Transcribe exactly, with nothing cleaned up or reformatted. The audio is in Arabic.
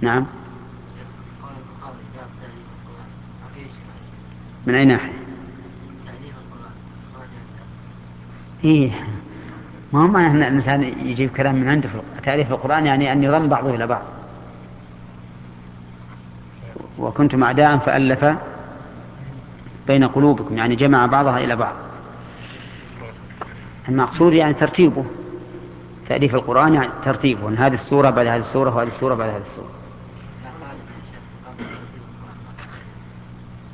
نعم. من أي ناحية؟ إيه، ما هو معنى أن الإنسان يجيب كلام من عنده في تأليف القرآن يعني أن يضم بعضه إلى بعض. وكنتم أعداء فألف بين قلوبكم، يعني جمع بعضها إلى بعض. المقصود يعني ترتيبه، تأليف القرآن يعني ترتيبه، أن هذه السورة بعد هذه السورة وهذه السورة بعد هذه السورة.